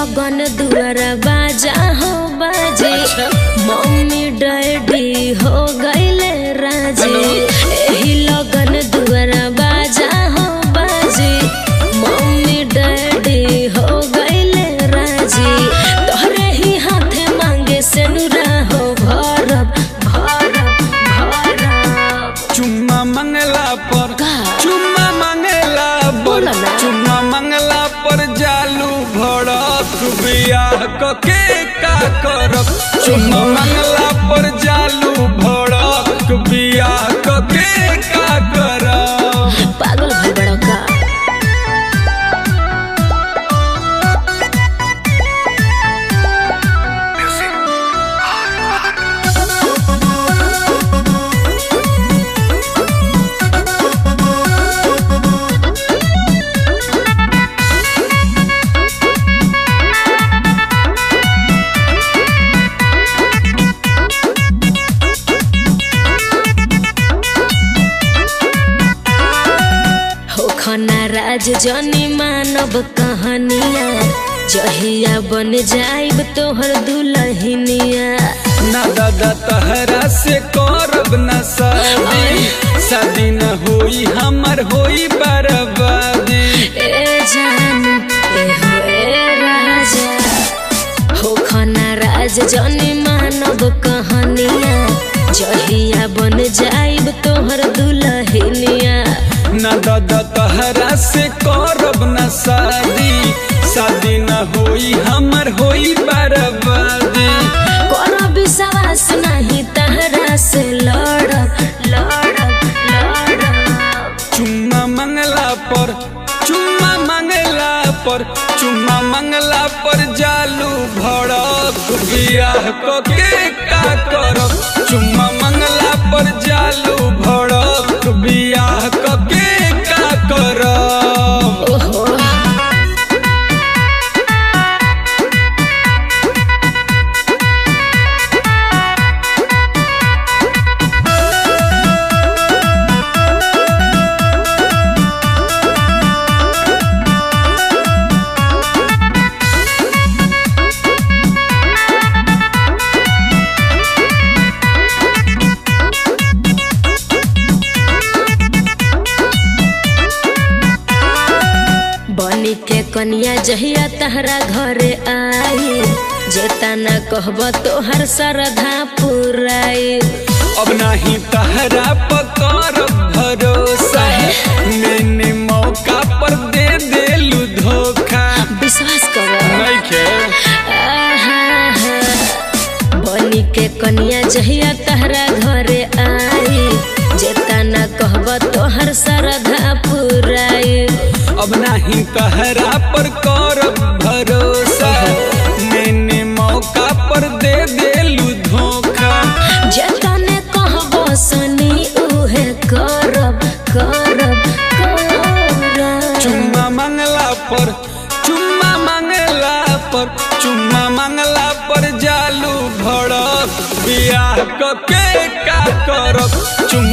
लगन दुआरा बाजा हो बाजे। मम्मी डैडी हो गईले राजी। एही लगन दुआरा बाजा हो बाजे। मम्मी डैडी हो गईले राजी। तोहरे ही हाथे मांगे से नुरा हो भरब भरब भरब। चुम्मा मंगला पर चुम्मा मंगला पर चुम्मा मंगला पर जालू भड़क बियाह के का करब। चुम्मा मंगला पर जालू भड़क बियाह के का करब। पागल भाई बड़ा का। नाराज जनी मानव कहानिया। जहिया बन जाइब तोहर दुल्हनिया। ना दादा तहरा से करब न शादी। शादी न होई हमर होई बर्बादी। ए जान ए हो ए राजा हो नाराज जनी मानव कहानिया। जहिया बन जाइब तोहर दुल्हनिया। ना दादा तहरा से करब न शादी। शादी न होई हमर होई बर्बादी। कोनो विश्वास नहीं तहरा से लड़ब लड़ब लड़ब। चुम्मा मंगला पर चुम्मा मंगला पर चुम्मा मंगला पर जालू भड़क बियाह के का करब। चुम्मा मंगला पर जालू भड़क बियाह के का करब। ओहो बनी के कन्या जहिया तहरा घरे आई। जेता न कहब तोहर श्रद्धा पुराई। अब नहीं तहरा पकड़ब भरोसा। मैंने मौका पर दे देलू धोखा। विश्वास कर नहीं खे बनी के कन्या जहिया तहरा घरे आई। जेता न कहब तोहर श्रद्धा पुराई। अब नहीं तहरा पर करब भरोसा। मैंने मौका पर दे देलू धोखा। जतने कहब सनी उहे करब करब करब। चुम्मा मंगला पर चुम्मा मंगला पर चुम्मा मंगला पर जालू भड़क बियाह के का करब।